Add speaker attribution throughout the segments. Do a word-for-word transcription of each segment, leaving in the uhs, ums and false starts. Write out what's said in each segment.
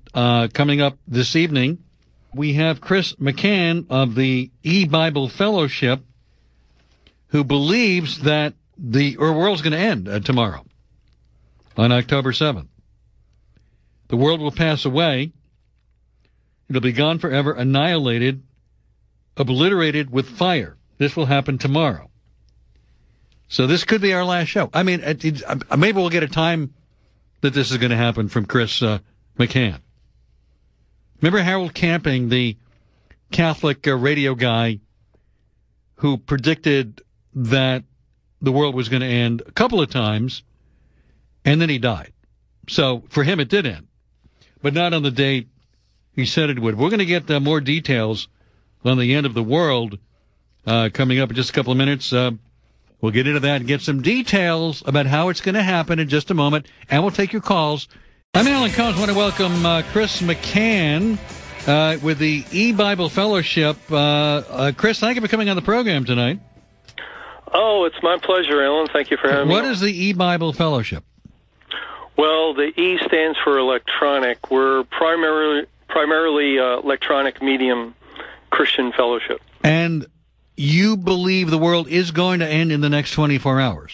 Speaker 1: uh, coming up this evening. We have Chris McCann of the E-Bible Fellowship, who believes that the world's going to end uh, tomorrow on October seventh. The world will pass away. It'll be gone forever, annihilated, obliterated with fire. This will happen tomorrow. So this could be our last show. I mean, it, it, uh, maybe we'll get a time that this is going to happen from Chris uh, McCann. Remember Harold Camping, the Catholic uh, radio guy who predicted that the world was going to end a couple of times, and then he died. So for him, it did end, but not on the date he said it would. We're going to get uh, more details on the end of the world uh, coming up in just a couple of minutes. Uh, we'll get into that and get some details about how it's going to happen in just a moment, and we'll take your calls. I'm Alan Collins. I want to welcome uh, Chris McCann uh, with the E-Bible Fellowship. Uh, uh, Chris, thank you for coming on the program tonight.
Speaker 2: Oh, it's my pleasure, Alan. Thank you for having
Speaker 1: what
Speaker 2: me.
Speaker 1: What is the E-Bible Fellowship?
Speaker 2: Well, the E stands for electronic. We're primarily primarily uh, electronic medium Christian fellowship.
Speaker 1: And you believe the world is going to end in the next twenty-four hours?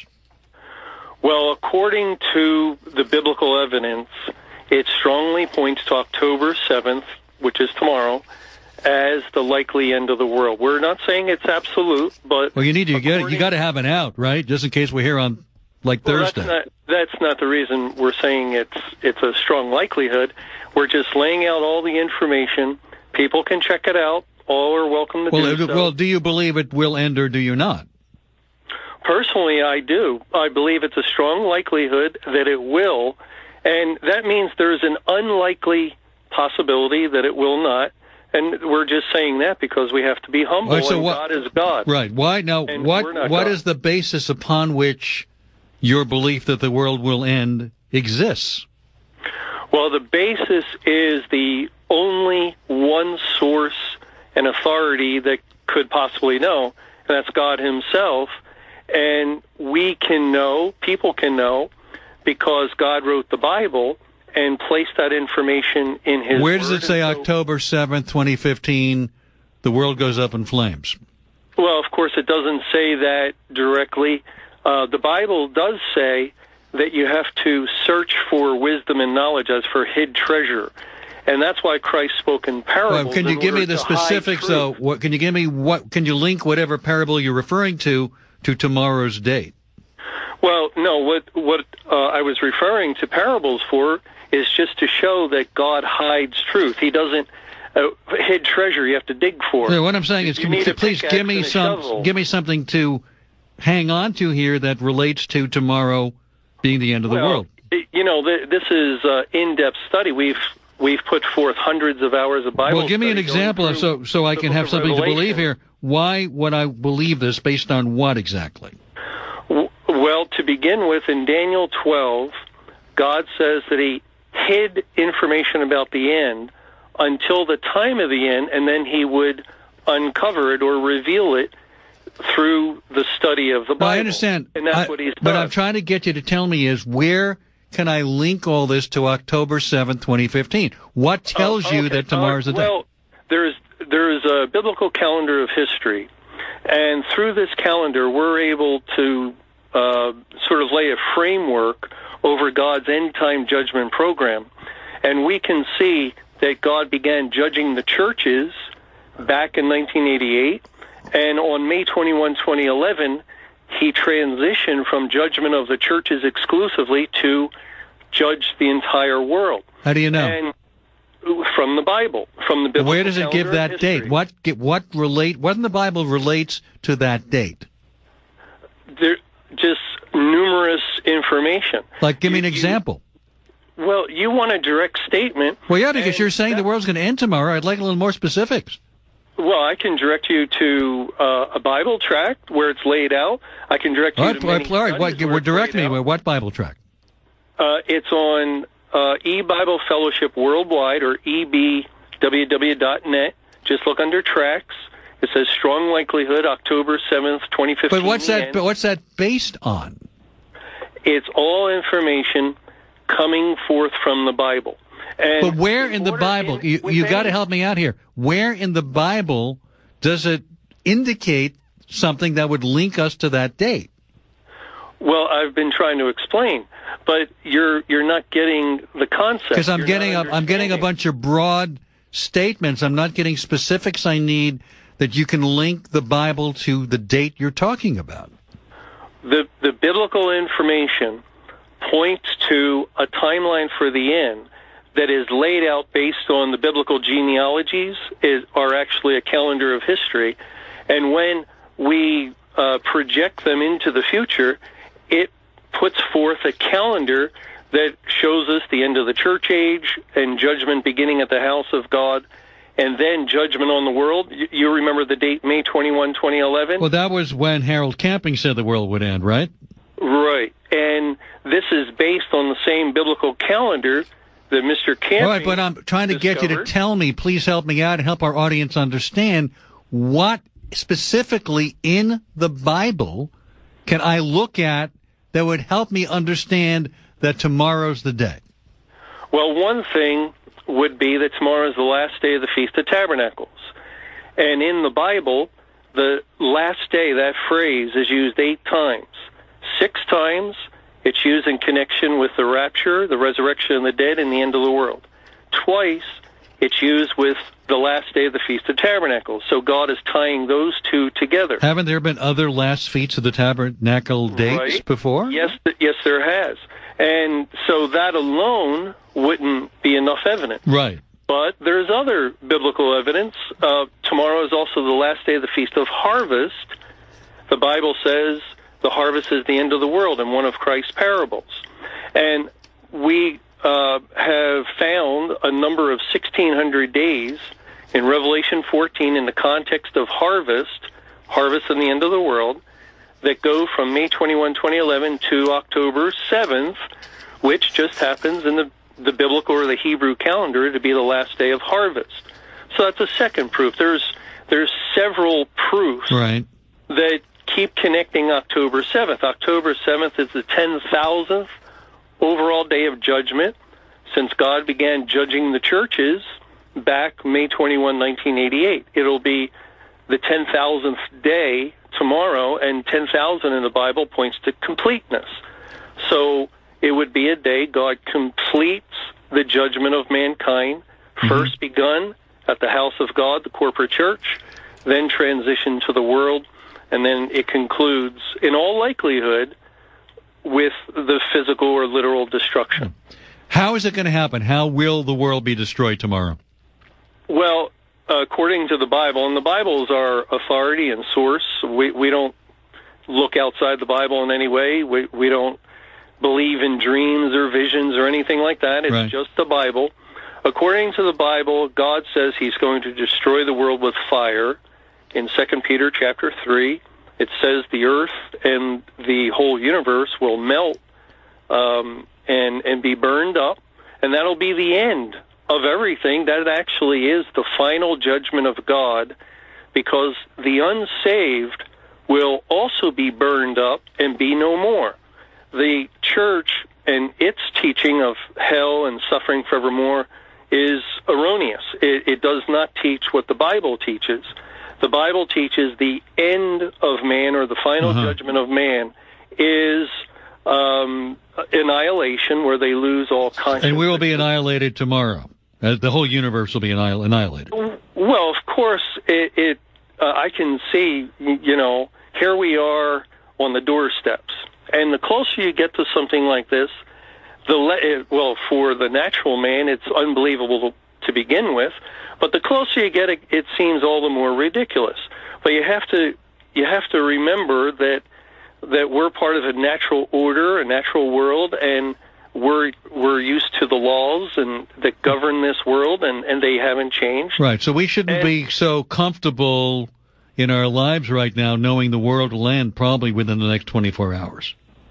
Speaker 2: Well, according to the biblical evidence, it strongly points to October seventh, which is tomorrow, as the likely end of the world. We're not saying it's absolute, but...
Speaker 1: Well, you need to you get you got to have an out, right? Just in case we're here on, like,
Speaker 2: well,
Speaker 1: Thursday.
Speaker 2: That's not, that's not the reason we're saying it's it's a strong likelihood. We're just laying out all the information. People can check it out. All are welcome to
Speaker 1: well,
Speaker 2: do so.
Speaker 1: Well, do you believe it will end or do you not?
Speaker 2: Personally, I do. I believe it's a strong likelihood that it will, and that means there's an unlikely possibility that it will not, and we're just saying that because we have to be humble,
Speaker 1: right, so
Speaker 2: and
Speaker 1: what,
Speaker 2: God is God.
Speaker 1: Right. Why now?
Speaker 2: And
Speaker 1: what
Speaker 2: what
Speaker 1: God.
Speaker 2: is
Speaker 1: the basis upon which your belief that the world will end exists?
Speaker 2: Well, the basis is the only one source and authority that could possibly know, and that's God himself. And we can know, people can know, because God wrote the Bible and placed that information in his
Speaker 1: Where does
Speaker 2: word.
Speaker 1: it say
Speaker 2: so,
Speaker 1: October seventh, twenty fifteen, the world goes up in flames?
Speaker 2: Well, of course, it doesn't say that directly. Uh, the Bible does say that you have to search for wisdom and knowledge as for hid treasure. And that's why Christ spoke in parables.
Speaker 1: Well, can you give me the specifics, though? What, can you give me what? Can you link whatever parable you're referring to to tomorrow's date?
Speaker 2: Well, no. What what uh, I was referring to parables for is just to show that God hides truth. He doesn't uh, hid treasure. You have to dig for.
Speaker 1: Yeah, what I'm saying is,
Speaker 2: you
Speaker 1: can
Speaker 2: need
Speaker 1: you,
Speaker 2: a
Speaker 1: please
Speaker 2: pickaxe
Speaker 1: give me
Speaker 2: and a
Speaker 1: some,
Speaker 2: shovel.
Speaker 1: give me something to hang on to here that relates to tomorrow being the end of the
Speaker 2: well,
Speaker 1: world.
Speaker 2: You know, th- this is uh, in-depth study. We've we've put forth hundreds of hours of Bible.
Speaker 1: Well, give me an example so so I can have something to believe here. Why would I believe this? Based on what exactly?
Speaker 2: Well, to begin with, in Daniel twelve, God says that he hid information about the end until the time of the end, and then he would uncover it or reveal it through the study of the Bible.
Speaker 1: Well, I understand.
Speaker 2: And that's
Speaker 1: I,
Speaker 2: what he's done.
Speaker 1: What I'm trying to get you to tell me is, where can I link all this to October seventh, twenty fifteen? What tells
Speaker 2: oh, okay.
Speaker 1: you that tomorrow's
Speaker 2: uh,
Speaker 1: the day?
Speaker 2: Well, there's, there's a biblical calendar of history, and through this calendar, we're able to uh, sort of lay a framework over God's end-time judgment program. And we can see that God began judging the churches back in nineteen eighty-eight, and on May twenty-first, twenty eleven, he transitioned from judgment of the churches exclusively to judge the entire world.
Speaker 1: How do you know?
Speaker 2: And from the Bible, from the biblical
Speaker 1: Where does it give that
Speaker 2: history.
Speaker 1: date? What what relate? What in the Bible relates to that date?
Speaker 2: There, just numerous information.
Speaker 1: Like, give me
Speaker 2: You-
Speaker 1: an example.
Speaker 2: You, well, you want a direct statement.
Speaker 1: Well, yeah, because
Speaker 2: and
Speaker 1: you're saying
Speaker 2: that-
Speaker 1: the world's going to end tomorrow. I'd like a little more specifics.
Speaker 2: Well, I can direct you to uh, a Bible tract where it's laid out. I can direct you
Speaker 1: All right,
Speaker 2: to
Speaker 1: all
Speaker 2: many
Speaker 1: right, all right. What,
Speaker 2: studies where it's
Speaker 1: direct
Speaker 2: laid
Speaker 1: me.
Speaker 2: out.
Speaker 1: What Bible tract?
Speaker 2: Uh, it's on uh, E-Bible Fellowship Worldwide, or E B W W dot net. Just look under tracts. It says strong likelihood, October seventh, twenty fifteen.
Speaker 1: But what's that?
Speaker 2: And
Speaker 1: But what's that based on?
Speaker 2: it's all information coming forth from the Bible. And
Speaker 1: but where in,
Speaker 2: in
Speaker 1: the Bible, in, you, you got to help me out here, where in the Bible does it indicate something that would link us to that date?
Speaker 2: Well, I've been trying to explain, but you're you're not getting the concept.
Speaker 1: Because I'm
Speaker 2: you're
Speaker 1: getting a, I'm getting a bunch of broad statements. I'm not getting specifics. I need that you can link the Bible to the date you're talking about.
Speaker 2: The the biblical information points to a timeline for the end that is laid out based on the biblical genealogies, is are actually a calendar of history, and when we uh, project them into the future, it puts forth a calendar that shows us the end of the church age and judgment beginning at the house of God, and then judgment on the world. You remember the date, May twenty-first, twenty eleven?
Speaker 1: Well, that was when Harold Camping said the world would end, right?
Speaker 2: Right. And this is based on the same biblical calendar that Mister Camping
Speaker 1: All right, but I'm trying to
Speaker 2: discovered.
Speaker 1: get you to tell me, please help me out and help our audience understand what specifically in the Bible can I look at that would help me understand that tomorrow's the day?
Speaker 2: Well, one thing would be that tomorrow is the last day of the Feast of Tabernacles. And in the Bible, the last day, that phrase is used eight times. Six times, it's used in connection with the rapture, the resurrection of the dead, and the end of the world. Twice, it's used with the last day of the Feast of Tabernacles. So God is tying those two together.
Speaker 1: Haven't there been other last Feasts of the Tabernacle dates
Speaker 2: right.
Speaker 1: before?
Speaker 2: Yes, th- yes, there has. And so that alone wouldn't be enough evidence.
Speaker 1: Right.
Speaker 2: But there's other biblical evidence. Uh, tomorrow is also the last day of the Feast of Harvest. The Bible says the harvest is the end of the world in one of Christ's parables. And we uh, have found a number of sixteen hundred days in Revelation fourteen in the context of harvest, harvest in the end of the world, that go from May twenty-first, twenty eleven to October seventh, which just happens in the, the biblical or the Hebrew calendar to be the last day of harvest. So that's a second proof. There's there's several proofs
Speaker 1: right.
Speaker 2: that keep connecting October seventh. October seventh is the ten thousandth overall day of judgment since God began judging the churches back May twenty-first, nineteen eighty-eight. It'll be the ten thousandth day tomorrow, and ten thousand in the Bible points to completeness. So it would be a day God completes the judgment of mankind, mm-hmm. first begun at the house of God, the corporate church, then transition to the world, and then it concludes, in all likelihood, with the physical or literal destruction.
Speaker 1: How is it going to happen? How will the world be destroyed tomorrow?
Speaker 2: Well, according to the Bible, and the Bible is our authority and source. We we don't look outside the Bible in any way. We we don't believe in dreams or visions or anything like that. It's
Speaker 1: right.
Speaker 2: just the Bible. According to the Bible, God says He's going to destroy the world with fire. In Second Peter chapter three, it says the earth and the whole universe will melt um, and and be burned up, and that'll be the end of everything. That actually is the final judgment of God, because the unsaved will also be burned up and be no more. The church and its teaching of hell and suffering forevermore is erroneous. It, it does not teach what the Bible teaches. The Bible teaches the end of man, or the final uh-huh. judgment of man, is um, annihilation, where they lose all consciousness.
Speaker 1: And we will be annihilated tomorrow. Uh, the whole universe will be annihil- annihilated.
Speaker 2: Well, of course, it. it uh, I can see, you know, here we are on the doorsteps, and the closer you get to something like this, the le- it, well, for the natural man, it's unbelievable to begin with. But the closer you get, it, it seems all the more ridiculous. But you have to you have to remember that that we're part of a natural order, a natural world, and we're we're used to the laws and that govern this world, and, and they haven't changed.
Speaker 1: Right. So we shouldn't
Speaker 2: and,
Speaker 1: be so comfortable in our lives right now, knowing the world will end probably within the next twenty-four hours.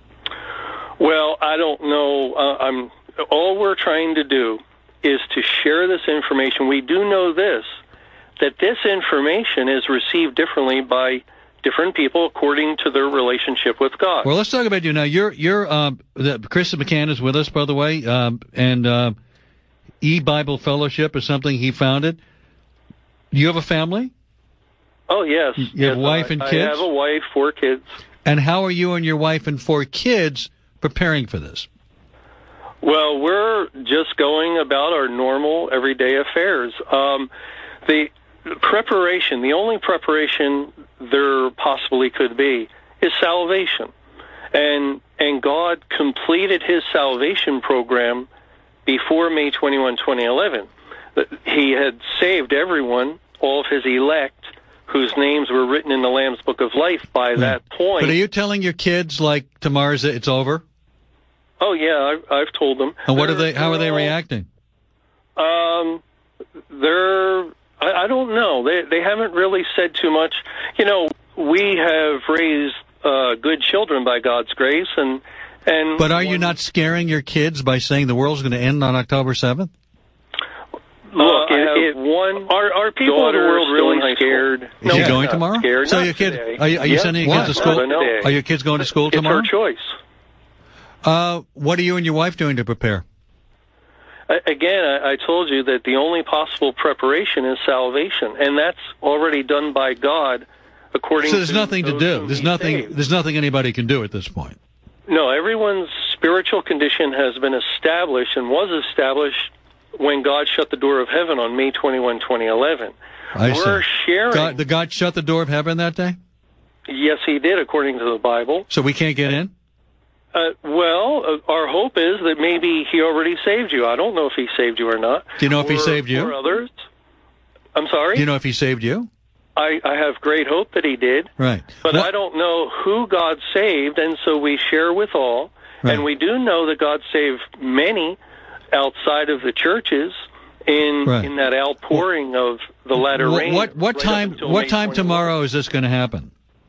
Speaker 2: Well, I don't know. Uh, I'm all we're trying to do is to share this information. We do know this, that this information is received differently by different people according to their relationship with God.
Speaker 1: Well, let's talk about you now. You're, you're, um, the, Chris McCann is with us, by the way, um, and uh, E-Bible Fellowship is something he founded. You have a family?
Speaker 2: Oh, yes.
Speaker 1: You have
Speaker 2: yes,
Speaker 1: a wife
Speaker 2: I,
Speaker 1: and kids?
Speaker 2: I have a wife, four kids.
Speaker 1: And how are you and your wife and four kids preparing for this?
Speaker 2: Well, we're just going about our normal, everyday affairs. Um, the preparation, the only preparation there possibly could be, is salvation. And and God completed his salvation program before May twenty-first, twenty eleven. He had saved everyone, all of his elect, whose names were written in the Lamb's Book of Life by
Speaker 1: Right.
Speaker 2: that point.
Speaker 1: But are you telling your kids, like, tomorrow's it's over?
Speaker 2: Oh, yeah, I've, I've told them.
Speaker 1: And what are
Speaker 2: They're-
Speaker 1: they? How are they
Speaker 2: they're all-
Speaker 1: reacting?
Speaker 2: Um, they're, I, I don't know. They, they haven't really said too much. You know, we have raised uh, good children by God's grace, and, and
Speaker 1: But are you
Speaker 2: one-
Speaker 1: not scaring your kids by saying the world's going to end on October seventh?
Speaker 2: Look, uh, it, it, one, are, are people in the world really scared?
Speaker 1: Is
Speaker 2: no,
Speaker 1: she
Speaker 2: I'm
Speaker 1: going
Speaker 2: not
Speaker 1: tomorrow?
Speaker 2: Scared.
Speaker 1: So
Speaker 2: Not
Speaker 1: your kid,
Speaker 2: today.
Speaker 1: are you, are you
Speaker 2: Yes,
Speaker 1: sending your kids to
Speaker 2: why?
Speaker 1: school?
Speaker 2: No, no.
Speaker 1: Are your kids going to school
Speaker 2: It's
Speaker 1: tomorrow?
Speaker 2: her choice.
Speaker 1: Uh, what are you and your wife doing to prepare?
Speaker 2: I, again, I, I told you that the only possible preparation is salvation, and that's already done by God, according
Speaker 1: So there's
Speaker 2: to
Speaker 1: nothing to
Speaker 2: those
Speaker 1: do.
Speaker 2: whom
Speaker 1: There's
Speaker 2: he
Speaker 1: nothing.
Speaker 2: saved.
Speaker 1: There's nothing anybody can do at this point.
Speaker 2: No, everyone's spiritual condition has been established and was established when God shut the door of heaven on May twenty-first, twenty eleven.
Speaker 1: I
Speaker 2: We're
Speaker 1: see.
Speaker 2: sharing.
Speaker 1: God, the God shut the door of heaven that day,
Speaker 2: Yes, he did, according to the Bible.
Speaker 1: so we can't get in.
Speaker 2: Uh, well, uh, our hope is that maybe he already saved you. I don't know if he saved you or not.
Speaker 1: Do you know if he
Speaker 2: Or-
Speaker 1: saved you?
Speaker 2: Or others. I'm sorry?
Speaker 1: Do you know if he saved you?
Speaker 2: I, I have great hope that he did.
Speaker 1: Right.
Speaker 2: But
Speaker 1: What-
Speaker 2: I don't know who God saved, and so we share with all.
Speaker 1: Right.
Speaker 2: And we do know that God saved many outside of the churches in
Speaker 1: Right.
Speaker 2: in that outpouring of the latter
Speaker 1: What
Speaker 2: rain.
Speaker 1: what, what
Speaker 2: right up
Speaker 1: time?
Speaker 2: until
Speaker 1: What
Speaker 2: May
Speaker 1: time
Speaker 2: twenty-first.
Speaker 1: tomorrow is this going to happen?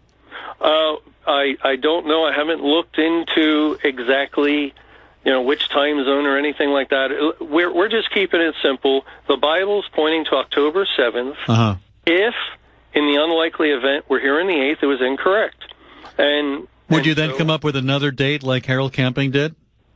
Speaker 2: Uh, I I don't know. I haven't looked into exactly, you know, which time zone or anything like that. We're we're just keeping it simple. The Bible's pointing to October seventh.
Speaker 1: Uh huh.
Speaker 2: If in the unlikely event we're here on the eighth, it was incorrect. And
Speaker 1: Would
Speaker 2: and
Speaker 1: you then
Speaker 2: so-
Speaker 1: come up with another date like Harold Camping did?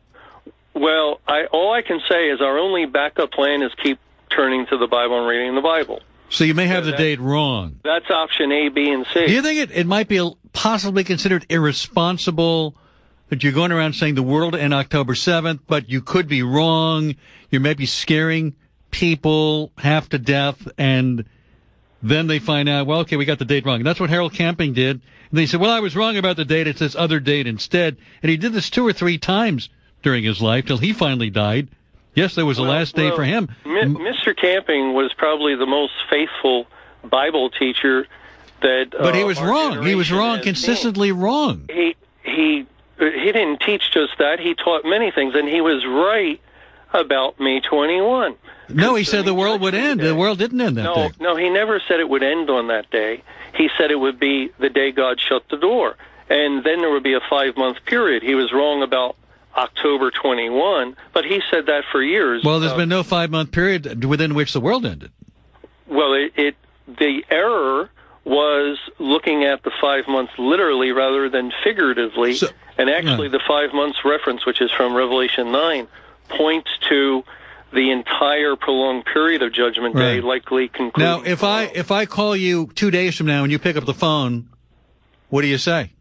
Speaker 2: Well, I all I can say is our only backup plan is keep turning to the Bible and reading the Bible.
Speaker 1: So you may have the
Speaker 2: that-
Speaker 1: date wrong.
Speaker 2: That's option A, B, and C.
Speaker 1: Do you think it, it might be possibly considered irresponsible that you're going around saying the world will end October seventh, but you could be wrong? You may be scaring people half to death, and then they find out, well, okay, we got the date wrong. And that's what Harold Camping did. And they said, well, I was wrong about the date. It's this other date instead. And he did this two or three times during his life till he finally died. Yes, there was a
Speaker 2: Well,
Speaker 1: last day
Speaker 2: well,
Speaker 1: for him.
Speaker 2: Mi- Mister Camping was probably the most faithful Bible teacher that.
Speaker 1: But he
Speaker 2: uh,
Speaker 1: was
Speaker 2: our
Speaker 1: wrong. He was
Speaker 2: generation
Speaker 1: wrong,
Speaker 2: has
Speaker 1: consistently wrong.
Speaker 2: seen. He he he didn't teach just that. He taught many things, and he was right about May twenty-first.
Speaker 1: No, he said the world would end.
Speaker 2: Day.
Speaker 1: The world didn't end that
Speaker 2: No,
Speaker 1: day.
Speaker 2: no, he never said it would end on that day. He said it would be the day God shut the door, and then there would be a five-month period. He was wrong about October twenty-first, but he said that for years.
Speaker 1: Well, there's
Speaker 2: Uh,
Speaker 1: been no five-month period within which the world ended.
Speaker 2: Well, it, it the error was looking at the five months literally rather than figuratively,
Speaker 1: So-
Speaker 2: and actually
Speaker 1: yeah.
Speaker 2: the five months reference, which is from Revelation nine, points to the entire prolonged period of Judgment Day,
Speaker 1: Right.
Speaker 2: likely concluding.
Speaker 1: Now, if I if I call you two days from now and you pick up the phone, what do you say?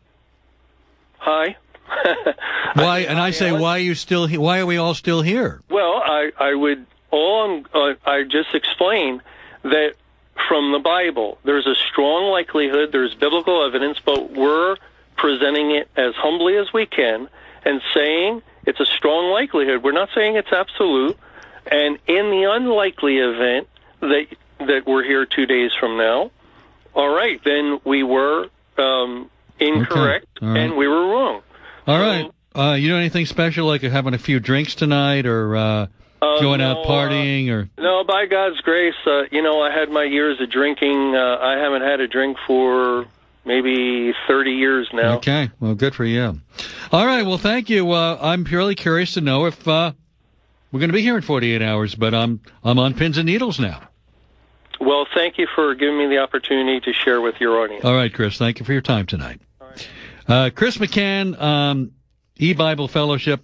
Speaker 2: Hi.
Speaker 1: Why? And I say, why are you still? He- why are we all still here?
Speaker 2: Well, I, I would all I'm, uh, I just explained that from the Bible, there's a strong likelihood, there's biblical evidence, but we're presenting it as humbly as we can and saying it's a strong likelihood. We're not saying it's absolute. And in the unlikely event that that we're here two days from now, all right, then we were um, incorrect
Speaker 1: Okay. All right.
Speaker 2: and we were wrong.
Speaker 1: All
Speaker 2: So-
Speaker 1: right. Uh, you know anything special like having a few drinks tonight, or uh,
Speaker 2: Uh,
Speaker 1: going
Speaker 2: no,
Speaker 1: out partying, or
Speaker 2: No, by God's grace, uh, you know, I had my years of drinking. Uh, I haven't had a drink for maybe thirty years now.
Speaker 1: okay? Well, good for you. All right. Well, thank you. Uh, I'm purely curious to know if uh, we're going to be here in forty-eight hours, but I'm I'm on pins and needles now.
Speaker 2: Well, thank you for giving me the opportunity to share with your audience.
Speaker 1: All right, Chris. Thank you for your time tonight. Uh, Chris McCann, um, E-Bible Fellowship.